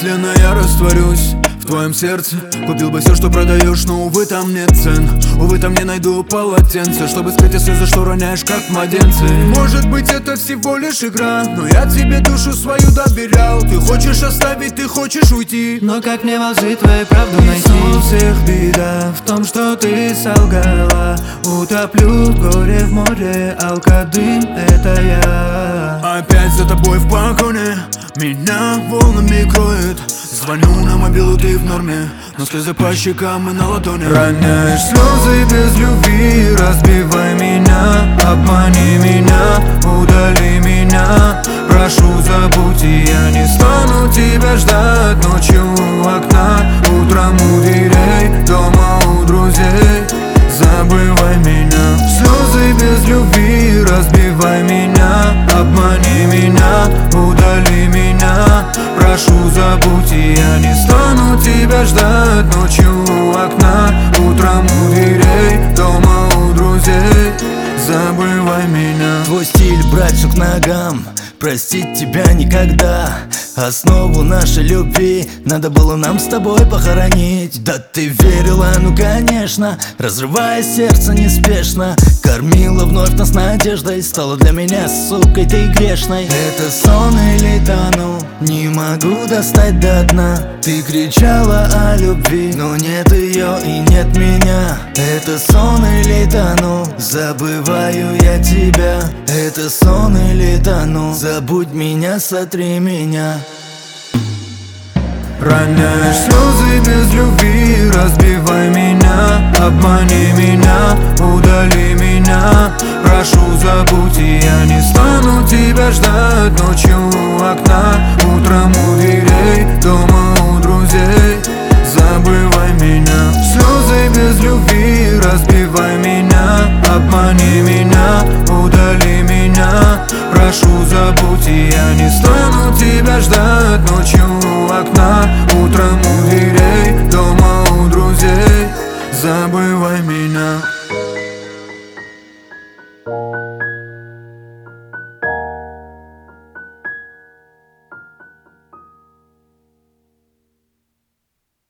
Мысленно я растворюсь в твоем сердце. Купил бы все, что продаешь, но увы, там нет цен. Увы, там не найду полотенце, чтобы скрыть слезы, что роняешь, как младенцы. Может быть, это всего лишь игра, но я тебе душу свою доверял. Ты хочешь оставить, ты хочешь уйти, но как мне во лжи твою правду найти? у всех беда в том, что ты солгала. Утоплю горе в море, алкодым — это я. Опять за тобой в погоне, меня волнами кроет. Звоню на мобилу, ты в норме, но слезы по щекам и на ладони. Роняешь слезы без любви, разбивай меня, обмани меня, удали меня. Прошу, забудь, и я не стану тебя ждать ночью у окна, утром у дверей, дома у друзей. Забывай меня, слезы без любви, разбивай меня, обмани меня, удали меня. Прошу, забудь, и я не стану тебя ждать ночью у окна, утром у дверей, дома у друзей. Забывай меня. Твой стиль брать всё к ногам, простить тебя никогда. Основу нашей любви надо было нам с тобой похоронить. Да ты верила, ну конечно, разрывая сердце неспешно. Кормила вновь нас надеждой, стала для меня сукой ты грешной. Это сон или тону, не могу достать до дна. Ты кричала о любви, но нет ее и нет меня. Это сон или тону, забываю я тебя. Это сон или тону, забудь меня, сотри меня. Роняешь слезы без любви, разбивай меня, обмани меня, удали меня. Прошу, забудь, и я не стану тебя ждать ночью у окна, утром у дверей, дома у друзей. Забывай меня, слезы без любви, разбивай меня, обмани меня, удали меня. Прошу, забудь, и я не стану тебя ждать ночью у окна, утром у дверей.